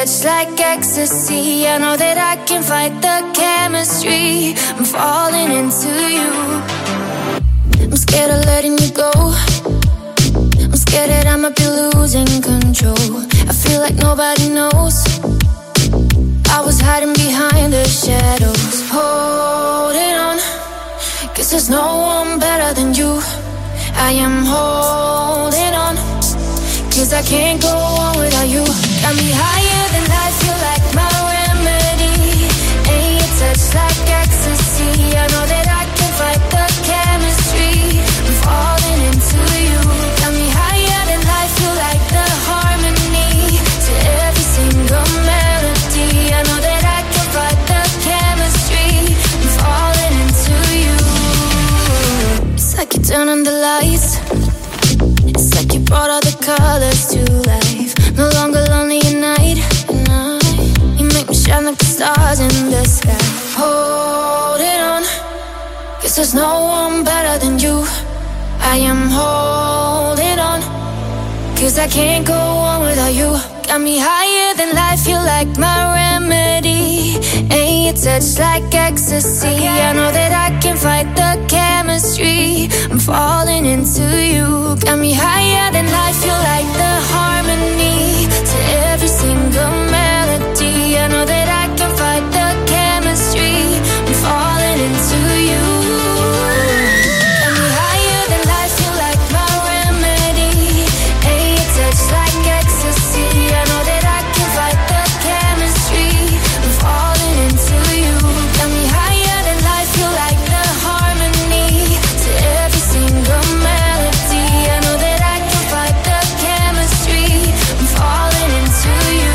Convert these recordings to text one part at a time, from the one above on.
touch like ecstasy. I know that I can fight the chemistry. I'm falling into you. I'm scared of letting you go. I'm scared that I might be losing control. I feel like nobody knows. I was hiding behind the shadows, holding on, 'cause there's no one better than you. I am holding on, 'cause I can't go on without you. Got me higher than life, you like my remedy. And your touch like ecstasy. I know that I can fight the chemistry. I'm falling into you. Got me higher than life, you like the harmony to every single melody. I know that I can fight the chemistry. I'm falling into you. It's like you turn on the lights. It's like you brought all the colors to life. No longer lonely at night. You make me shine like the stars in the sky. Holding on, 'cause there's no one better than you. I am holding on, 'cause I can't go on without you. Got me higher than life, you like my remedy. And your touch like ecstasy. I know that I can fight the chemistry. I'm falling into you. Got me higher than life, you like the harmony to every single melody. I know that I can fight the chemistry. I'm falling into you. Got me higher than life, you like my remedy. And your touch like ecstasy. I know that I can fight the chemistry. I'm falling into you. Got me higher than life, you like the harmony to every single melody. I know that I can fight the chemistry. I'm falling into you.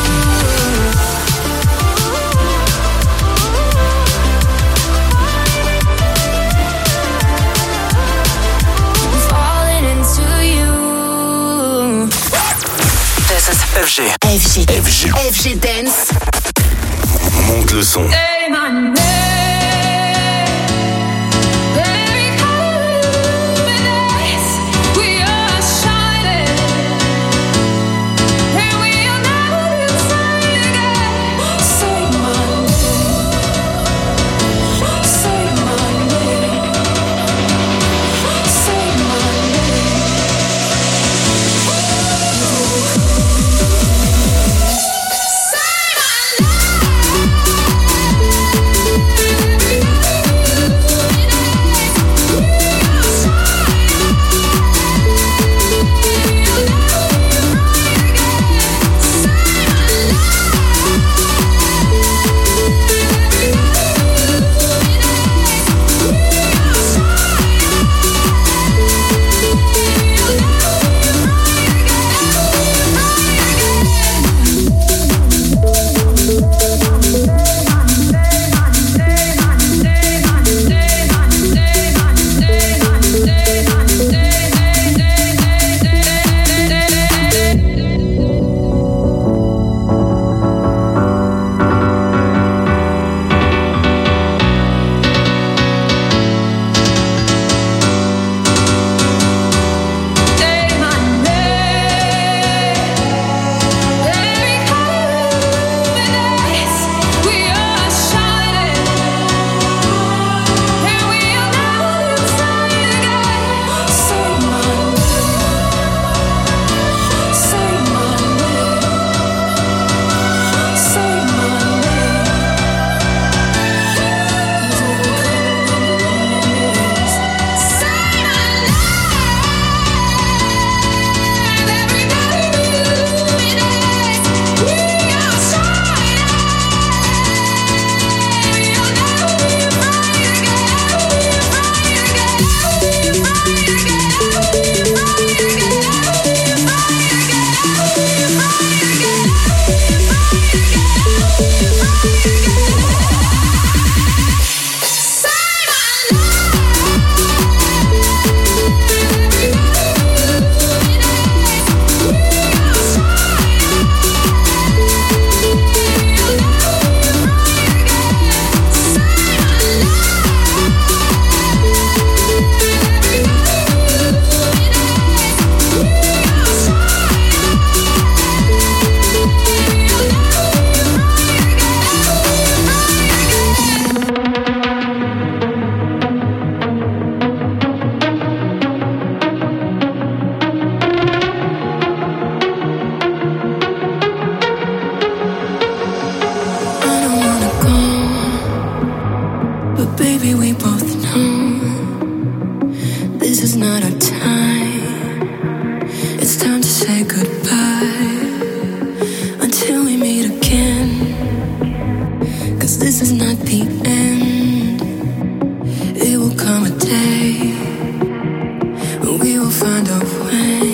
I'm falling into you. This is FG Dance. Monte le son. Say my name. baby, we both know this is not our time. It's time to say goodbye until we meet again. 'Cause this is not the end. It will come a day when we will find a way.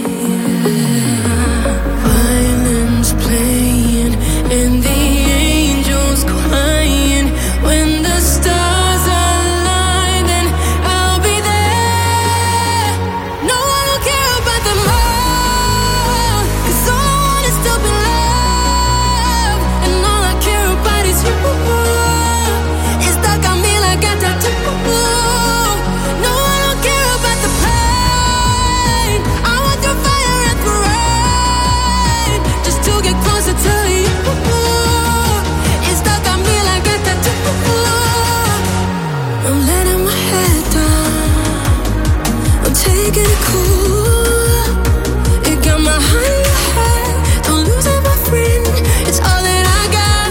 Violins playing and the angels crying. When the stars align, then I'll be there. No, I don't care about the more, 'cause all I want is to be loved, and all I care about is you. It's stuck on me like a tattoo. No, I don't care about the pain. I want the fire and the rain, just to get closer to you. It's stuck on me like a tattoo. I'm letting my head down. I'm taking it cool. It got my heart in your head. Don't lose it, my friend. It's all that I got.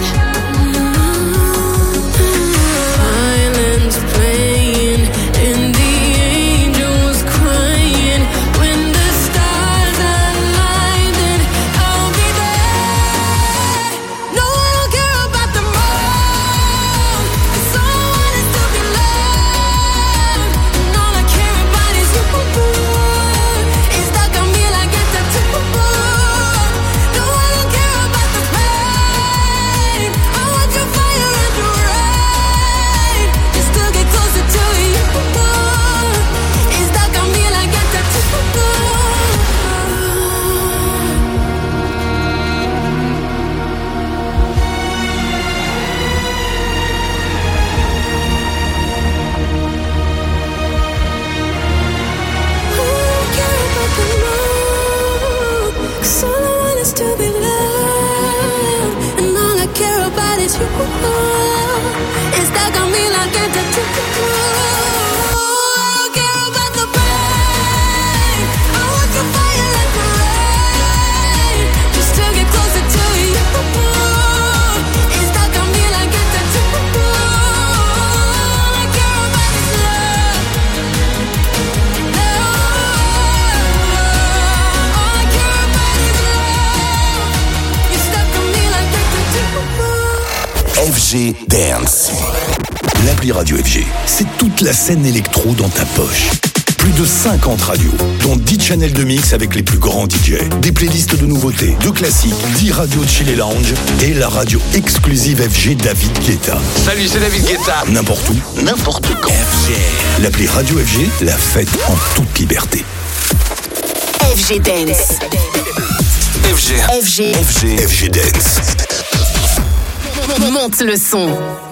Violins playing and the angels crying. When the stars align, then I'll be there. No, I don't care about the more, 'cause all I want is to be loved, and all I care about is you. It's stuck on me like a tattoo. No, I don't care about the pain. I want your fire and your rain, just to get closer to you. It's stuck on me like a tattoo. Cause all I want is to be loved, and all I care about is you. It's stuck on me like a tattoo. I don't care about the pain. I want your fire and the rain, just to get closer to you. It's stuck on me like a tattoo. All I care about is love. All I care about is love. You're stuck on me like a tattoo. FG Dance. L'appli Radio FG, c'est toute la scène électro dans ta poche. Plus de 50 radios, dont 10 channels de mix avec les plus grands DJ, des playlists de nouveautés, de classiques, 10 radios de chill et lounge et la radio exclusive FG David Guetta. Salut, c'est David Guetta. N'importe où, n'importe quand. FG. L'appli Radio FG, la fête en toute liberté. FG Dance. FG Dance. Monte le son.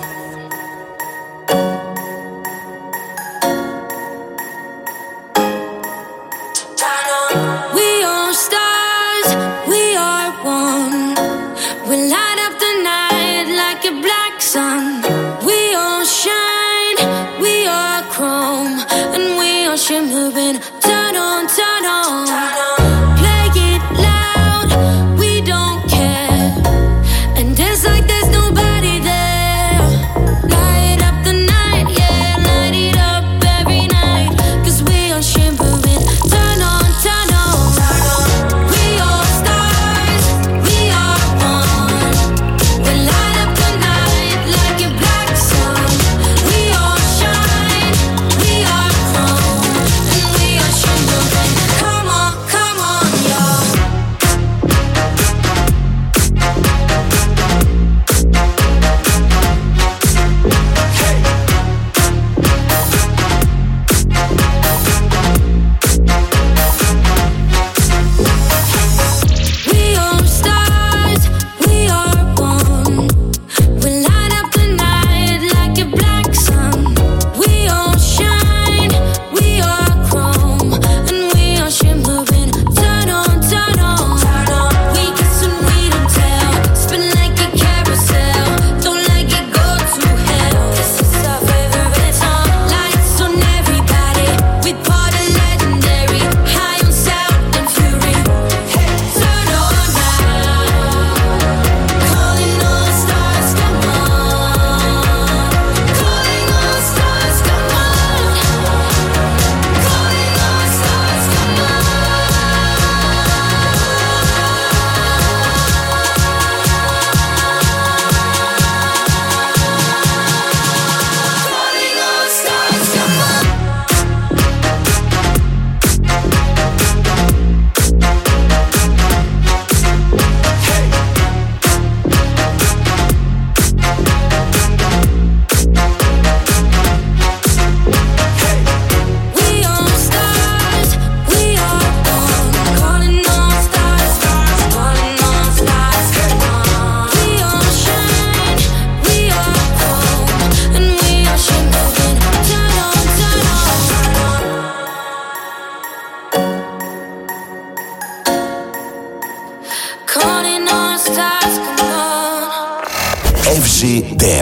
We are stars, we are one. We light up the night like a black sun. We all shine, we are chrome, and we are shimmering. Turn on, turn on. Play it loud, we don't care. And dance like there's nobody there. Light up the night, yeah, light it up every night. 'Cause we are shimmering. Turn on, turn on. We are stars, we are one. We light up the night like a black sun. We all shine, we are chrome, and we are shimmering.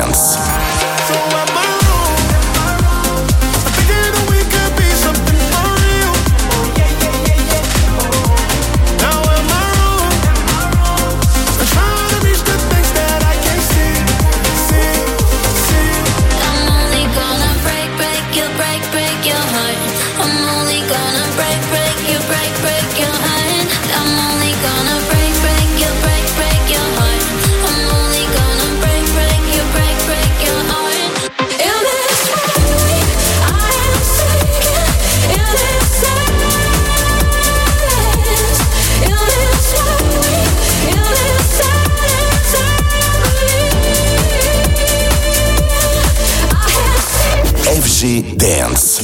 Dance. FG Dance.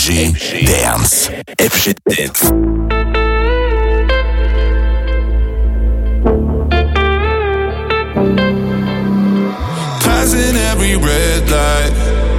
FG Dance. FG Dance. Passing every red light,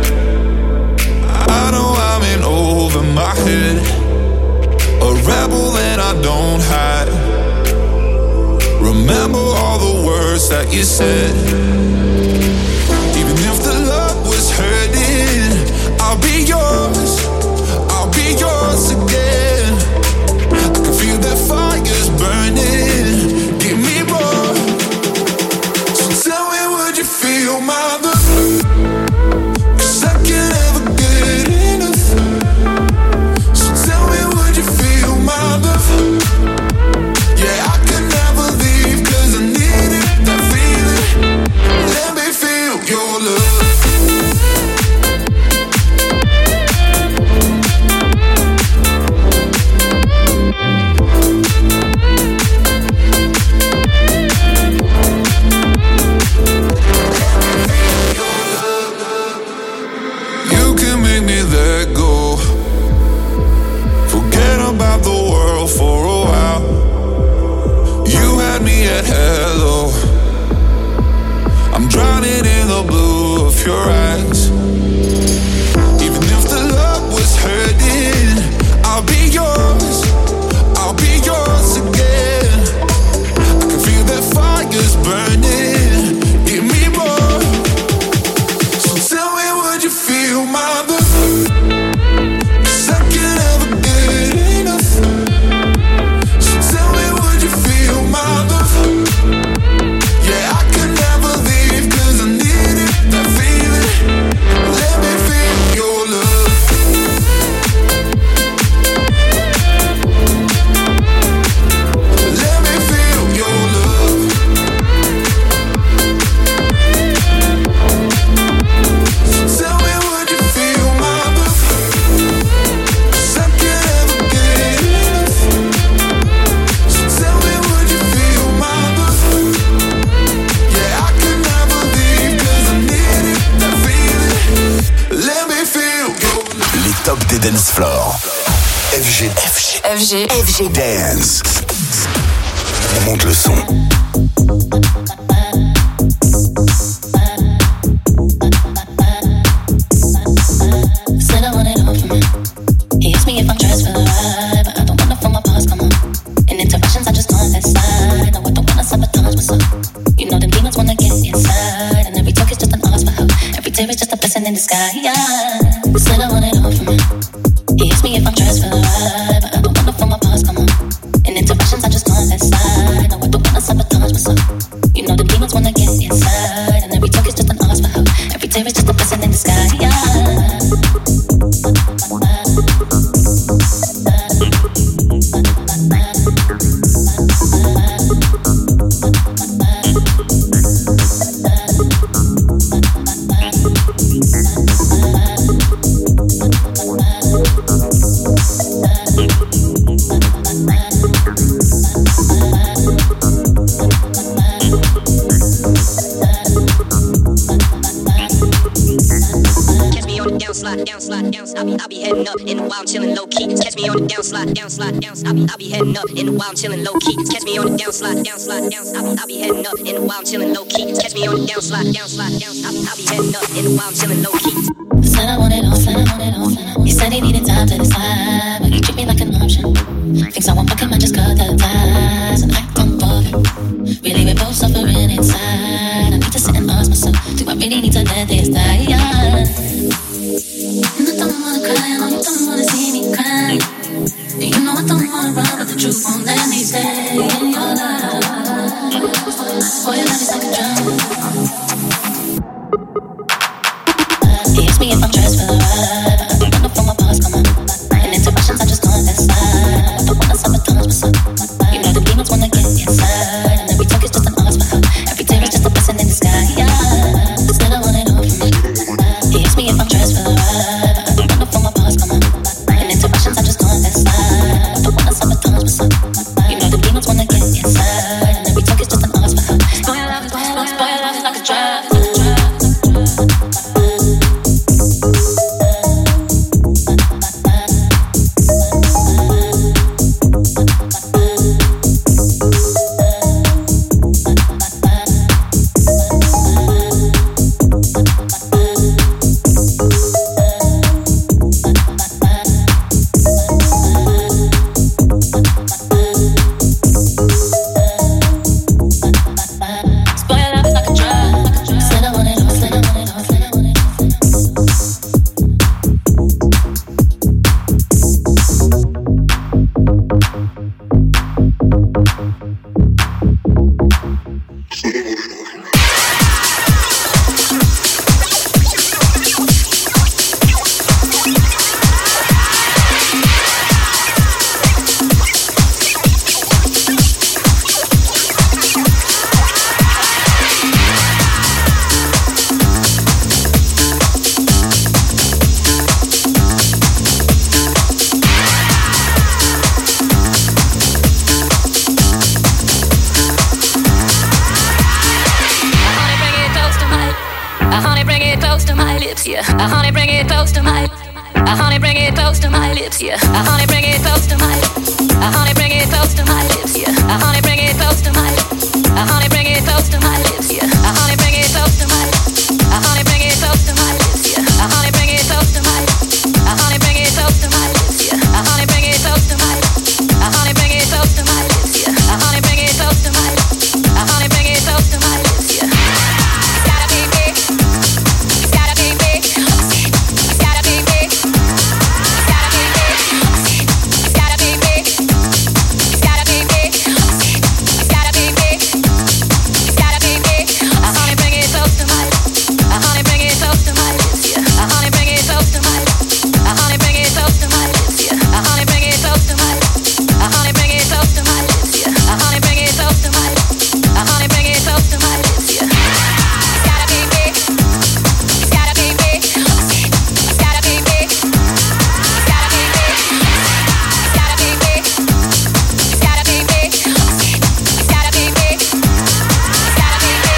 I know I'm in over my head. A rebel and I don't hide. Remember all the words that you said. Even if the love was hurting, I'll be yours. I'll be yours again. I can feel that fire's burning. Give me more. So tell me, would you feel my love? 'Cause I can't ever get enough. So tell me, would you feel my love? Yeah, I can never leave 'cause I need it, that feeling. Let me feel your love. About the world for a while. You had me at hello. I'm drowning in the blue of your eyes. Even if the love was hurting, I'll be yours. I'll be yours again. I can feel that fire's burning. Give me more. So tell me, would you feel my love? Dance floor. FG Dance. On monte le son. Said I want it all for me. He asked me if I'm dressed for the ride, but I don't wanna feel my past come on. In interactions, I just on that side. No, I don't wanna sabotage myself. You know them demons wanna get inside, and every talk is just an ask for help. Every tear is just a blessing in the sky. Yeah. Said I want it all for me. He asked me if I'm dressed for the ride, but I don't wanna feel my past come on. In interactions, I just on that side. No, I don't wanna sabotage myself. You know the demons wanna get inside, and every talk is just an ask for help. Every tear is just a blessing in the sky. Yeah. I'll be heading up in the wild, chillin' low key. Catch me on the downslide. I'll be heading up in the wild, chillin' low key. Catch me on the downslide. I'll be heading up in the wild, chillin' low key. Catch me on the downslide. I'll be heading up in the wild, chillin' low key. Said I want it all. He said he needed time to decide, but he treat me like an option. Thinks I want back, I might just cut the ties and act on both. Really, we're both suffering inside. I need to sit and ask myself, do I really need to let this die? And I don't wanna cry, I know you don't wanna see me cry. And you know I don't wanna run, but the truth won't let me stay in your life. Boy, your love is like a drum. He asked me if I'm dressed for the ride, but I don't wanna feel my past come on. In interactions, I just on that side. I don't wanna sabotage myself. You know the demons wanna get inside, and every talk is just an ask for help. Every tear is just a blessing in the sky. Yeah, said I want it all for me. He asked me if I'm dressed for the ride, but I don't wanna feel my past come on. In interactions, I just on that side. I don't wanna sabotage myself. You know the demons wanna get inside, and every talk is just an ask for help. Boy, your love is like a drug. lips, yeah. Honey, bring it close to my. Honey, bring it close to my lips, yeah. Honey, bring it close to my. Honey, bring it close to my lips, yeah. Honey, bring it close to my. Honey, bring it close to my lips, yeah. Honey, bring it close to my. Honey, bring it close to my lips, yeah. Honey, bring it close to my. Honey, bring it close to my lips, yeah. Honey, bring it close to my. Honey, bring it close to my lips, yeah. Honey, bring it close to my. Honey, bring it close to my lips, yeah. It's gotta be big. It's gotta be big. It's gotta be big. It's gotta be big. It's gotta be big. It's gotta be big. It's gotta be big. It's gotta be big. Honey, bring it close to my. Honey, bring it close to my lips, yeah. Honey, bring it close to my. Honey, bring it close to my lips, yeah. Honey, bring it close to my. Honey, bring it close to my lips, yeah. Honey, bring it close to my. Honey, bring it close to my lips, yeah. It's gotta be big. It's gotta be big. It's gotta be big. It's gotta be big. It's gotta be big. It's gotta be big. It's gotta be big. It's gotta be big.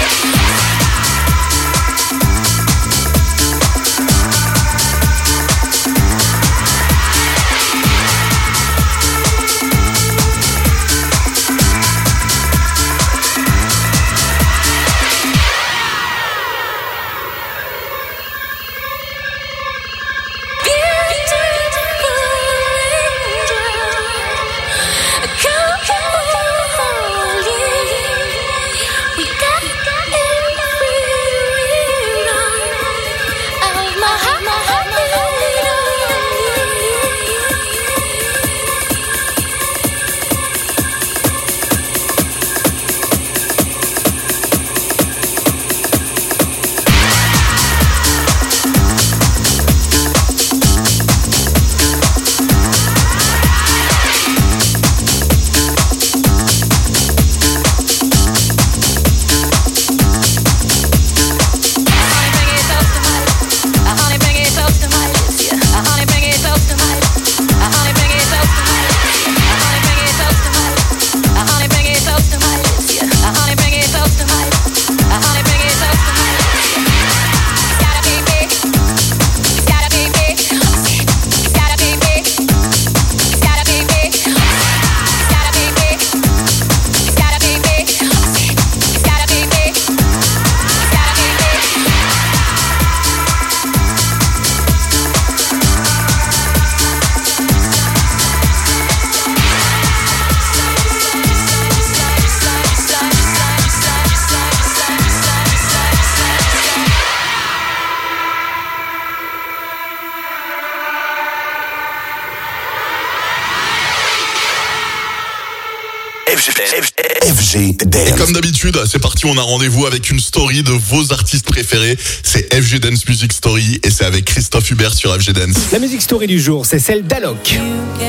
FG Dance. Et comme d'habitude, c'est parti, on a rendez-vous avec une story de vos artistes préférés. C'est FG Dance Music Story et c'est avec Christophe Hubert sur FG Dance. La musique story du jour, c'est celle d'Alok.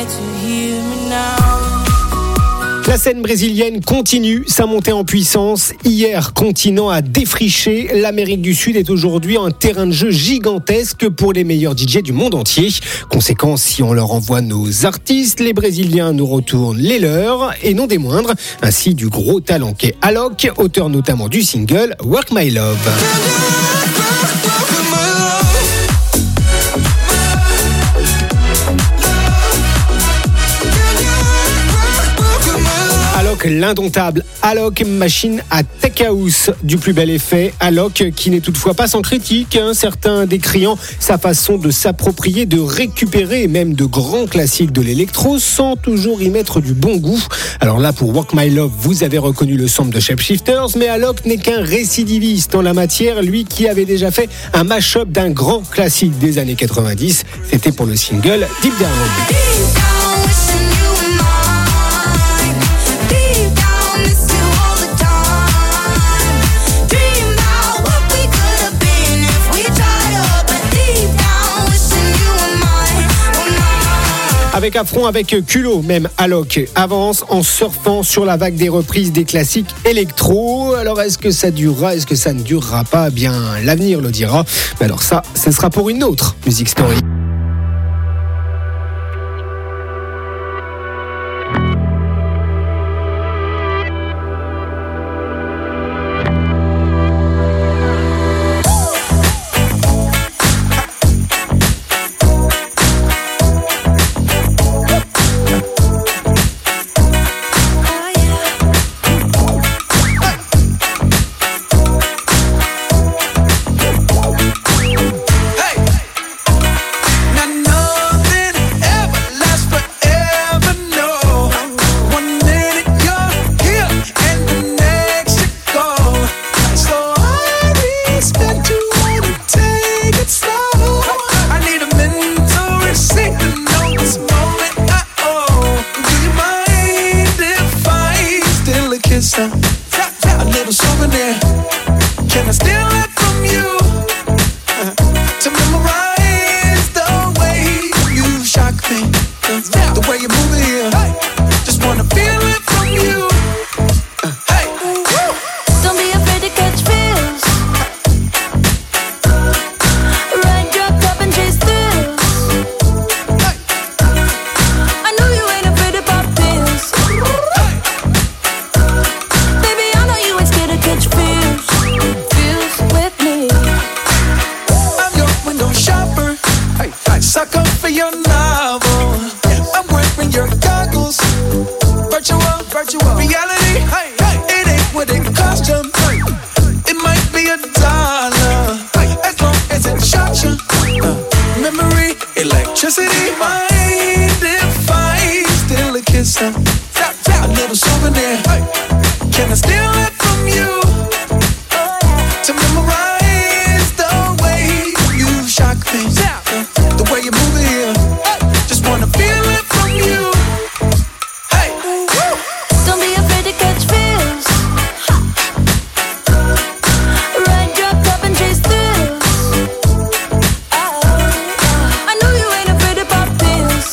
La scène brésilienne continue sa montée en puissance. Hier, continent a défriché. L'Amérique du Sud est aujourd'hui un terrain de jeu gigantesque pour les meilleurs DJ du monde entier. Conséquence, si on leur envoie nos artistes, les Brésiliens nous retournent les leurs, et non des moindres. Ainsi du gros talent qu'est Alok, auteur notamment du single Work My Love. Alok, l'indomptable Alok, machine à tech house du plus bel effet. Alok qui n'est toutefois pas sans critique, certains décriant sa façon de s'approprier, de récupérer même de grands classiques de l'électro sans toujours y mettre du bon goût. Alors là, pour Work My Love, vous avez reconnu le sample de Shapeshifters, mais Alok n'est qu'un récidiviste en la matière, lui qui avait déjà fait un mash-up d'un grand classique des années 90. C'était pour le single Deep Down. Avec affront, avec culot, même Alok avance en surfant sur la vague des reprises des classiques électro. Alors est-ce que ça durera, est-ce que ça ne durera pas? Bien, l'avenir le dira. Mais alors ça, ce sera pour une autre Music Story. sucker for your novel. I'm wearing your goggles. Virtual reality. It ain't what it cost you. It might be $1 as long as it shocks you. Memory, electricity, mind if I steal a kiss? A little souvenir. Can I steal it from you? To memorize the way you shock me, the way you move it here. Just wanna feel it from you. Hey, Don't be afraid to catch feels. Ride your cup and chase thrills. I know you ain't afraid to pop pills.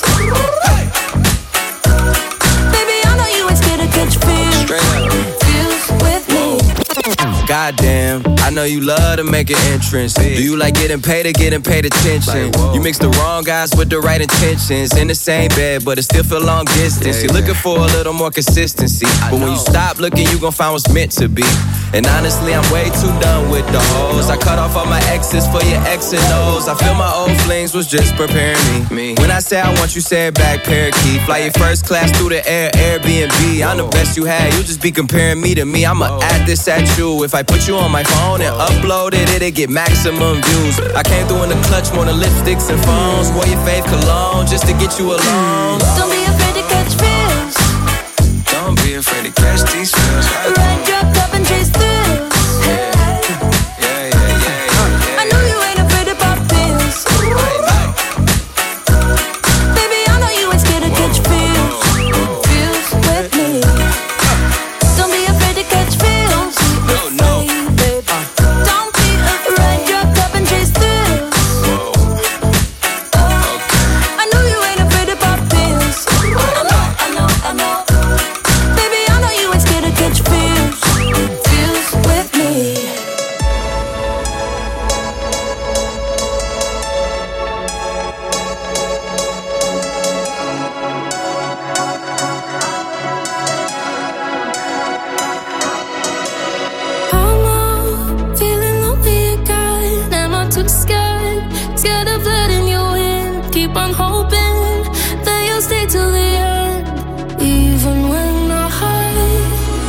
Baby, I know you ain't scared to catch feels. Feels with me. Goddamn, I know you love to make an entrance. Do you like getting paid or getting paid attention? You mix the wrong guys with the right intentions. In the same bed, but it still feel long distance. You're looking for a little more consistency. But when you stop looking, you gon' find what's meant to be. And honestly, I'm way too done with the hoes. I cut off all my exes for your X and O's. I feel my old flings was just preparing me. When I say I want you, say it back, parakeet. Fly your first class through the air, Airbnb. I'm the best you had, you just be comparing me to me. I'ma add this at you. If I put you on my phone and upload it, it'll get maximum views. I came through in the clutch more than lipsticks and phones. Wore your fave cologne just to get you alone. Don't be afraid to catch feels. Don't be afraid to catch these feels. Ride your cup and chase thrills. I know you ain't afraid to pop pills. Baby, I know you ain't scared to catch feels. Feels with me. Don't be afraid to catch feels. No. Don't be afraid. Ride your cup and chase thrills. I know you ain't afraid to pop pills. I know. Baby, I know you ain't scared to catch feels. Feels with me. I'm out, feeling lonely again. Am I too scared? Scared of letting you in. Keep on hoping that you'll stay till the end, even when I hide.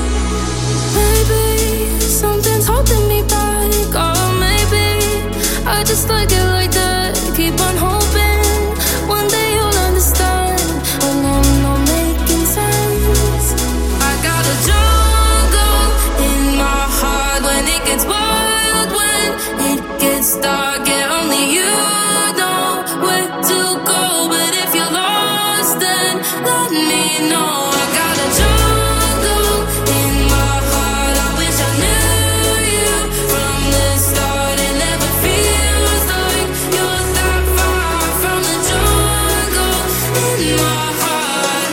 Maybe something's holding me back, or maybe I just like it like that. Keep on hoping one day you'll understand when I'm not making sense. I got a jungle in my heart when it gets wild, when it gets dark, and only you know where to go. But if you're lost, then let me know. I got a jungle in my heart. I wish I knew you from the start. It never feels like you're that far from the jungle in my heart.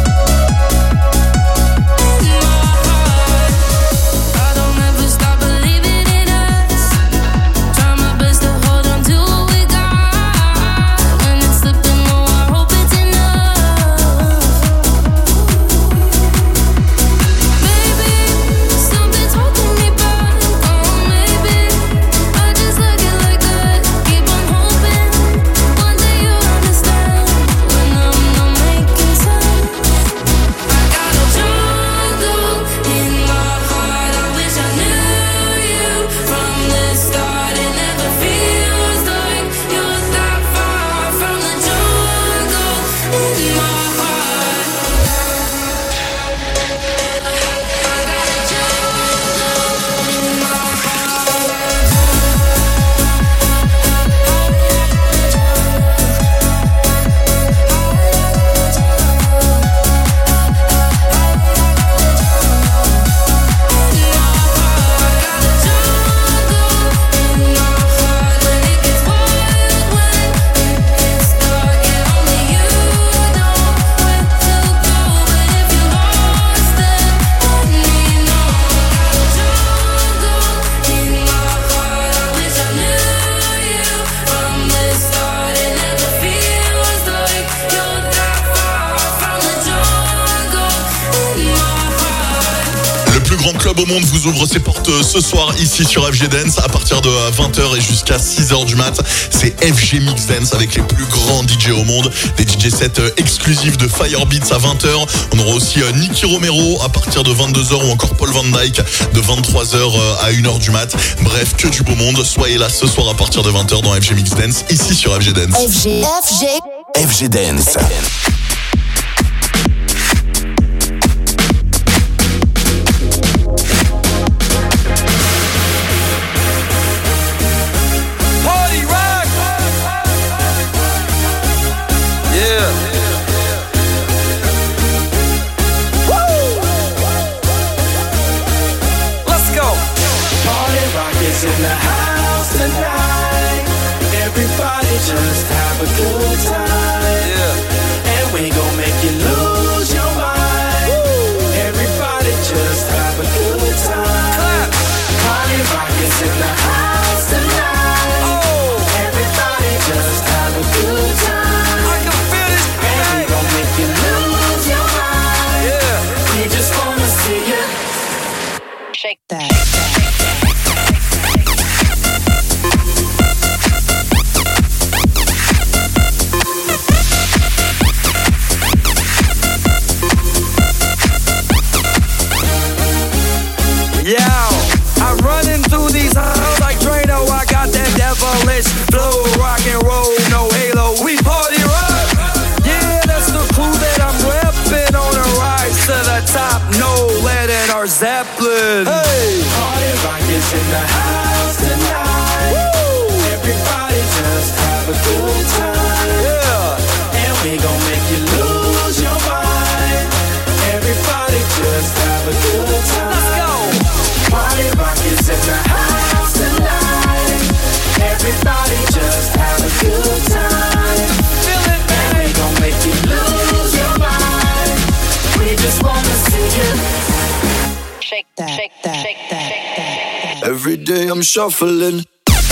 I don't ever stop believing. plus grand club au monde vous ouvre ses portes ce soir ici sur FG Dance à partir de 20h et jusqu'à 6h du mat. C'est FG Mix Dance avec les plus grands DJ au monde. Des DJ sets exclusifs de Firebeats à 20h. On aura aussi Nicky Romero à partir de 22h ou encore Paul Van Dyke de 23h à 1h du mat. Bref, que du beau monde. Soyez là ce soir à partir de 20h dans FG Mix Dance ici sur FG Dance. FG Dance. In the house tonight, everybody just have a good time. Yeah. And we gon' make you lose your mind. Woo. Everybody just have a good time. Clap. Party rock is in the house tonight. Oh. Everybody just have a good time. I can feel it. And we gon' make you lose your mind. Yeah. We just wanna see you shake that. I'm running through these halls like Drano. I got that devilish flow, rock and roll, no halo. We party rock. Yeah, that's the clue that I'm repping on a rise to the top. No Led or Zeppelin. Hey, party rock is in the house tonight. Woo. Everybody just have a good time. Yeah, and we gon' make you lose your mind. Everybody just have a good time. Let's go. Party rock is in the house tonight. Everybody just have a good time. Feel it, man. And we gon' make you lose your mind. We just wanna see you shake that, shake that, shake that, shake that. Every day I'm shuffling.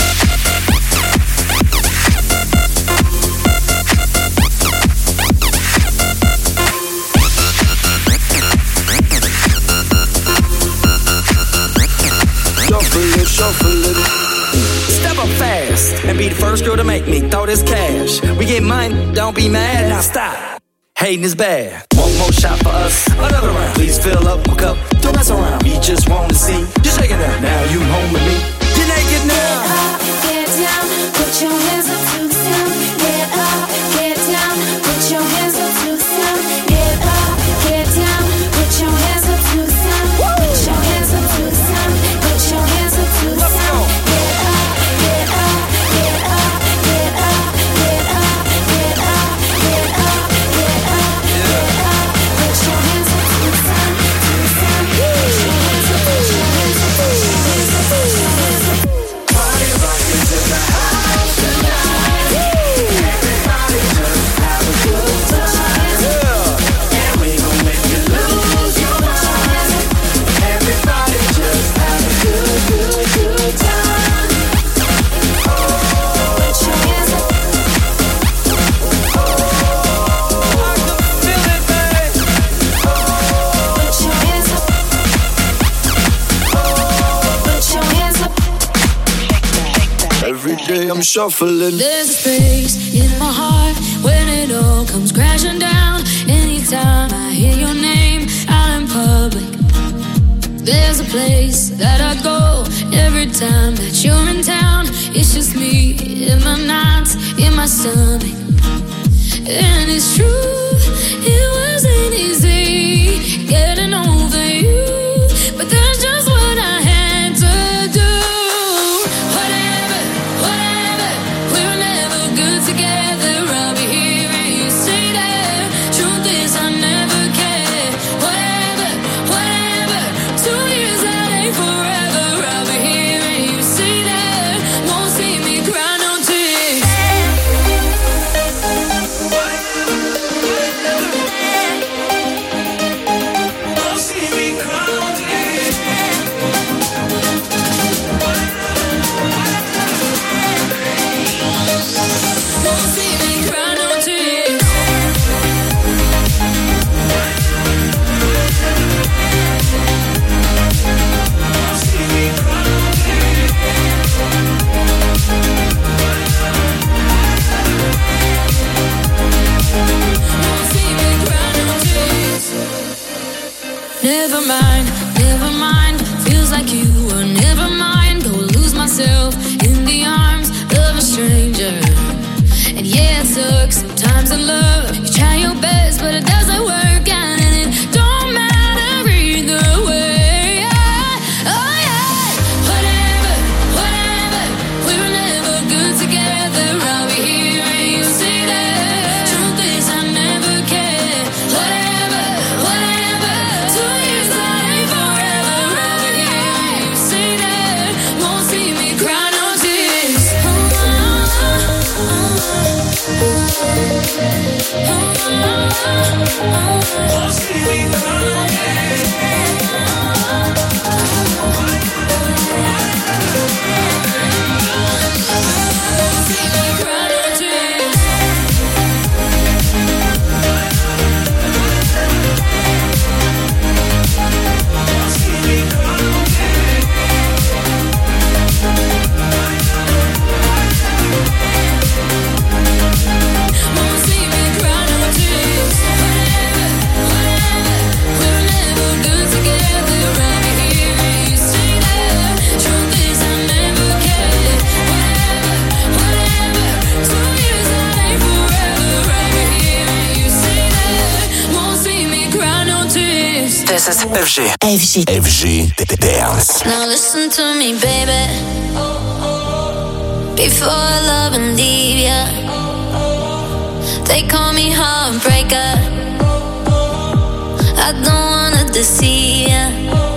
Shuffling. Step up fast and be the first girl to make me throw this cash. We get money, don't be mad, now stop. Hating is bad. One more shot for us, another round. Please fill up my cup, don't mess around. We just want to see you shaking it. Now you home with me. You're naked now. Get up, get down, put your hands up to the sound. Get up, get down, put your hands up to the sound. Get up, get down, put your hands up to the sound. Put your hands up to the sound. Put your hands up to the sound. Get up, get up, get up, get up, get up, get up, get up, get up, get up. Put your hands up to the sound, to the sound. Put your hands up, put your hands up, put your hands up, put your hands up. Party rock is in the house tonight. Everybody just have a good time. Yeah. And we gon' make you lose your mind. Everybody just have a good time. Oh, put your hands up. Oh, I can feel it, babe. Oh, put your hands up. Oh, put your hands up. Every day I'm shuffling. There's a space in my heart when it all comes crashing down. Anytime I hear your name out in public, there's a place that I go every time that you're in town. It's just me in my nights, in my stomach. And it's true, it wasn't easy getting over you, but that's just what I had to do. Whatever, whatever, we were never good together. I'll be here and you stay there. Truth is I never cared. Whatever, whatever, 2 years that ain't forever. I'll be here and you stay there. Won't see me cry no tears. never mind. Feels like you were never mind. Go lose myself in the arms of a stranger. And yeah, it sucks sometimes in love. You try your best, but it doesn't work out, and it don't matter either way. Oh yeah, whatever. We were never good together. I'll be here and you say that. Truth is, I never cared. Whatever. 2 years that ain't forever. I'll be here and you say that. Won't see me cry no tears. Won't see me cry no This is FG Dance. Now listen to me, baby. Before I love and leave ya, they call me heartbreaker. I don't wanna deceive ya.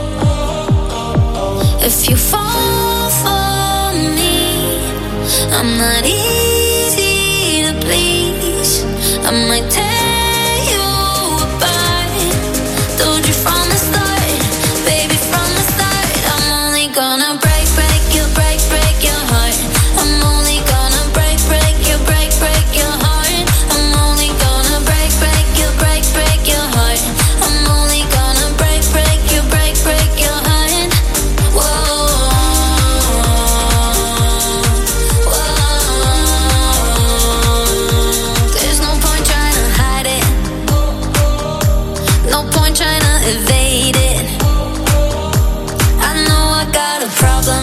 If you fall for me, I'm not easy to please. I might tear you apart. Told you from the start, baby, from the start. I'm only gonna break your heart. I'm only gonna break your heart. I'm only gonna break your heart. I'm only gonna break your heart. Whoa. There's no point trying to hide it. No point trying to evade it. I know I got a problem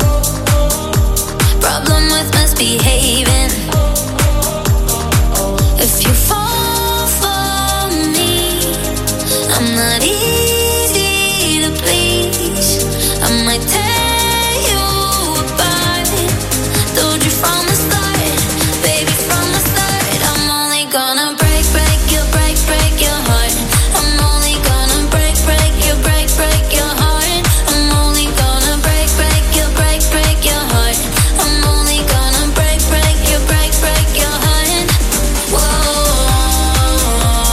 with misbehaving. If you fall for me, I'm not easy to please. I might tear you apart. Told you from the start, baby, from the start. I'm only gonna break your heart. I'm only gonna break your heart. I'm only gonna break your heart. I'm only gonna break your heart. Whoa.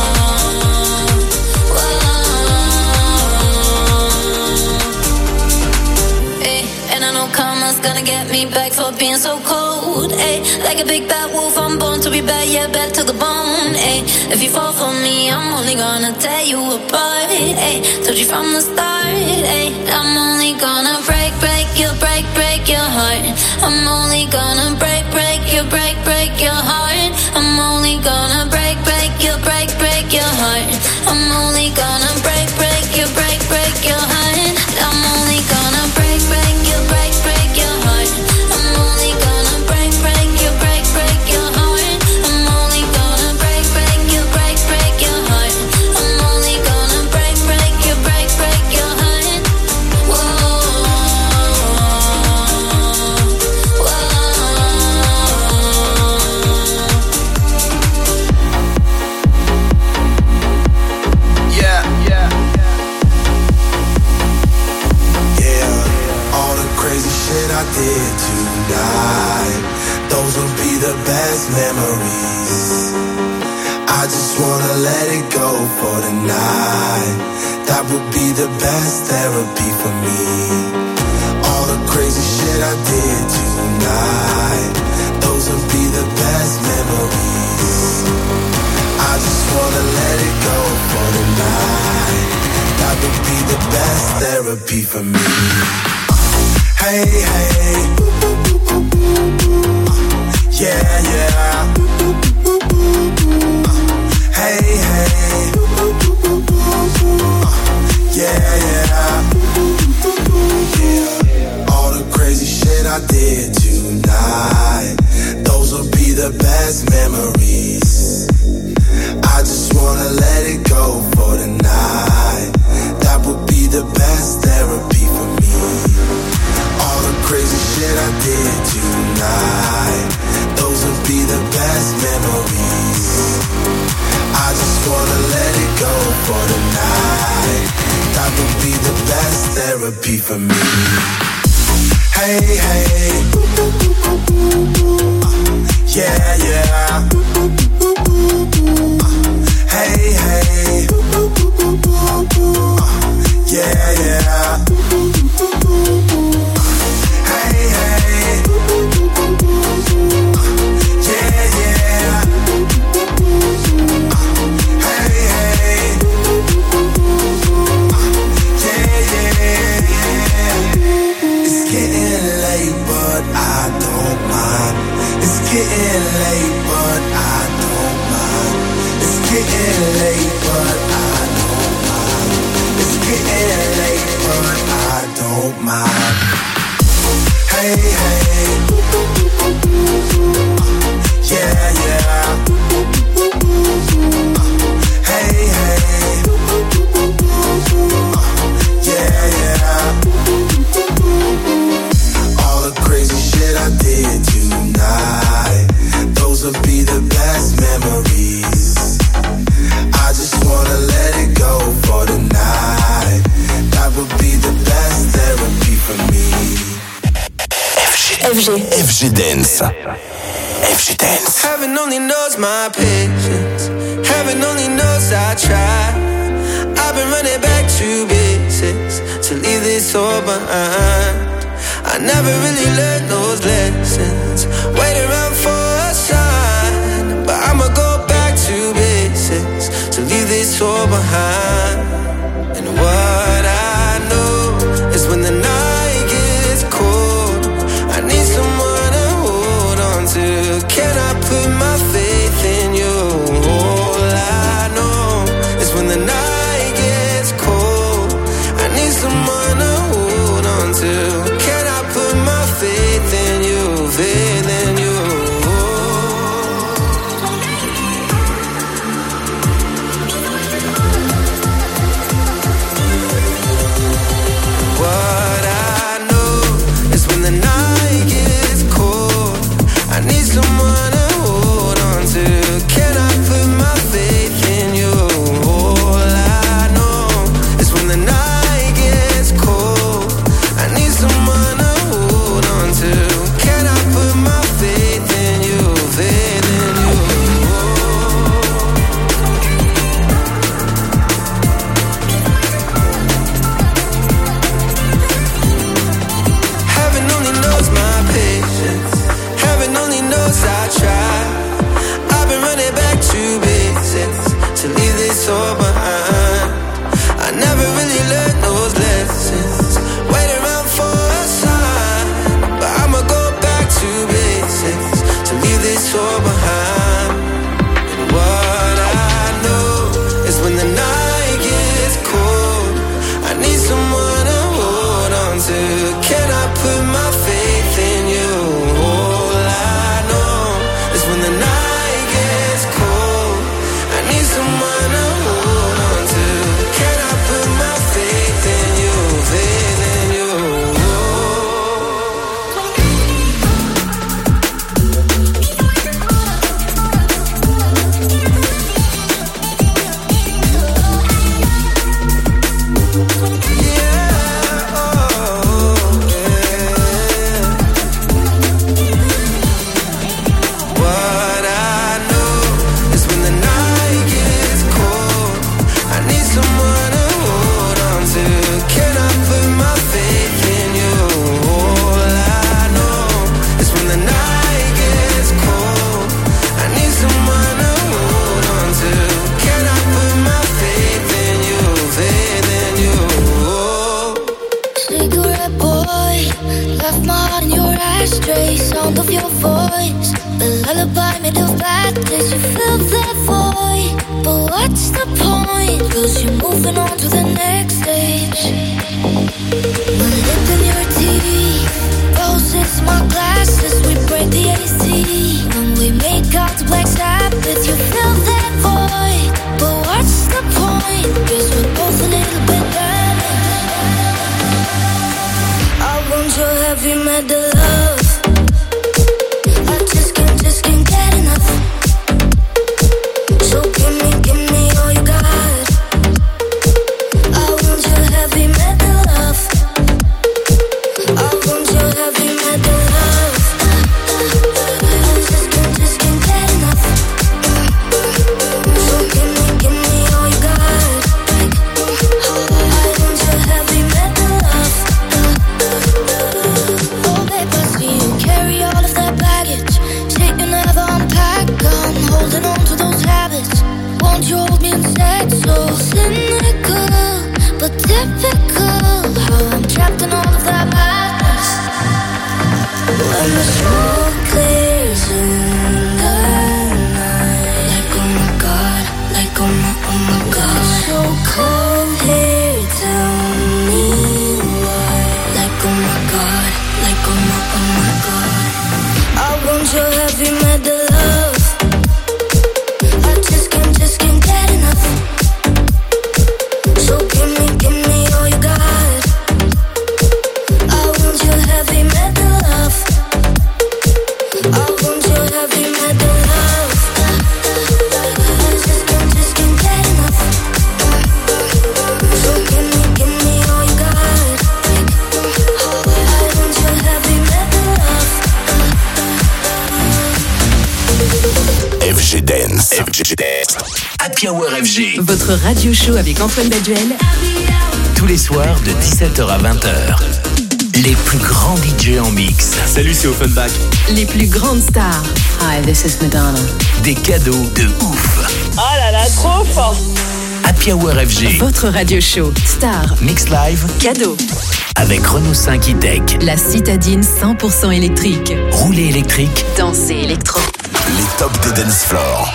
Hey, and I know karma's gonna get me back for being so cold. Hey, like a big bad wolf, I'm born to be bad, yeah, bad to the bone. Hey, if you fall for me, I'm only gonna tear you apart. Hey, told you from the start. Hey, I'm only gonna break your heart. I'm only gonna break your heart. I'm only gonna break your heart. I'm only gonna break your heart. I'm only gonna break your heart. I'm only gonna break your heart. I'm only gonna break your heart. I'm only gonna break your heart. I did tonight, those will be the best memories. I just wanna let it go for the night. That would be the best therapy for me. All the crazy shit I did tonight, those will be the best memories. I just wanna let it go for the night. That would be the best therapy for me. Hey, hey, yeah, yeah. Hey, hey, best memories. I just wanna let it go for the night. That would be the best therapy for me. All the crazy shit I did tonight, those would be the best memories. I just wanna let it go for the night. That would be the best therapy for me. Hey, hey, yeah, yeah. Hey, hey, yeah, yeah. Hey, hey, yeah, yeah. Hey, hey, yeah, yeah. It's getting late, but I don't mind. It's getting late, but I don't mind. It's getting late, but I don't mind. It's getting late, but I don't mind. Hey, hey, yeah, yeah. Hey, hey, yeah, yeah. All the crazy shit I did tonight, those would be the best memories. I just wanna let it go for the night. That would be the best therapy for me. FG Dance. FG Dance. Heaven only knows my patience. Heaven only knows I try. I've been running back to basics to leave this all behind. I never really learned those lessons. Wait around for a sign, but I'ma go back to basics to leave this all behind. And what I know is when the night gets cold, I need someone to hold on to. Can I put my faith in you? All I know is when the night gets cold, I need someone to hold on to. Can I put my faith in you? Faith in you. What I know is when the night gets cold, I need someone to hold on to. Can I put my faith in you? All I know is when the night gets cold, I need someone to hold on to. Can I put my faith in you? Faith in you. Heaven only knows my patience. Heaven only knows I try. I've been running back to basics to leave this all behind. I never really learned those lessons. Wait around for a sign, but I'ma go back to basics to leave this all behind. And what I know is when the night gets cold, I need someone to hold on to. Can I put my faith in you? All I know is when the night gets cold, I need someone to hold on to. Can I put my faith in you? Faith in you. What I know is when the night gets cold, I need someone to hold on to. Can I put my faith in you? All I know is when the night gets cold, I need someone to hold on to. Can I put my faith in you? Faith in you. Cigarette boy, left my heart in your ashtray. Sound of your voice, the lullaby made of bad days. You fill that void, but what's the point? 'Cause you're moving on to the next stage. My lip in your teeth, roses, my glasses. We break the AC when we make out Happy Hour FG. Votre radio show avec Antoine Baduel. Tous les soirs de 17h à 20h. Les plus grands DJ en mix. Salut, c'est Offenbach. Les plus grandes stars. Hi, this is Madonna. Des cadeaux de ouf. Oh là là, trop fort. Happy Hour FG. Votre radio show. Star. Mix live. Cadeau. Avec Renault 5 E-Tech. La citadine 100% électrique. Rouler électrique. Danser électro. Les tops des dance floor.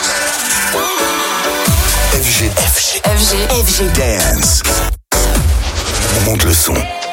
FG Dance. On monte le son.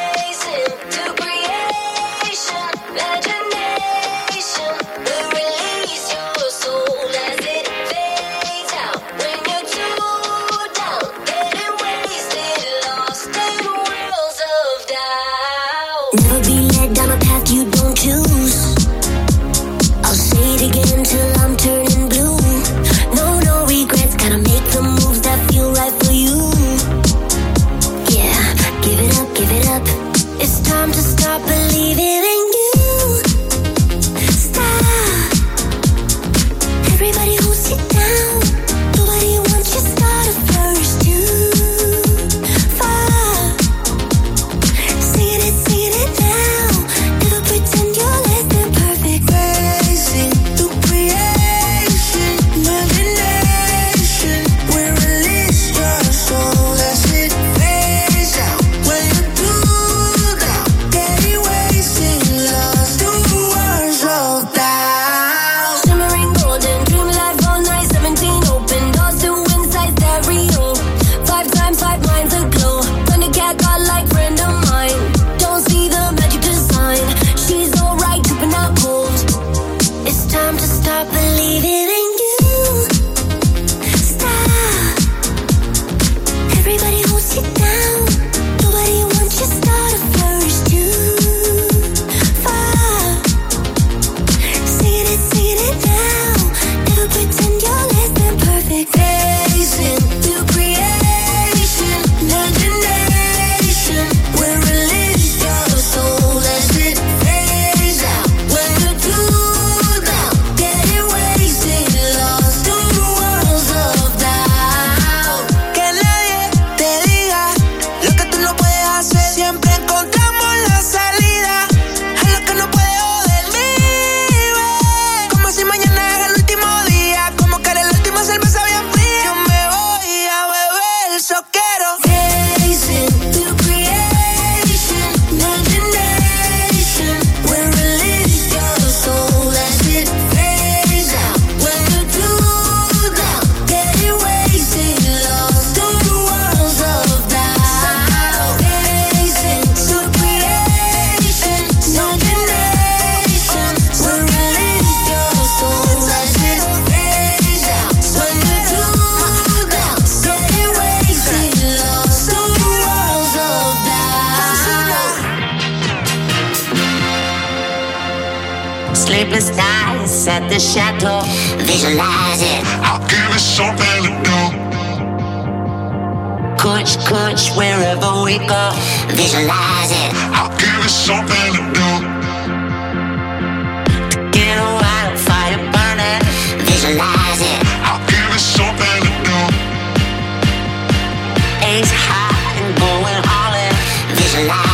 Sleepless nights at the chateau, visualize it. I'll give it something to do. Kush, kush, wherever we go, visualize it. I'll give it something to do. Get a wildfire burning, visualize it. I'll give it something to do. Ace high and going all in, visualize it.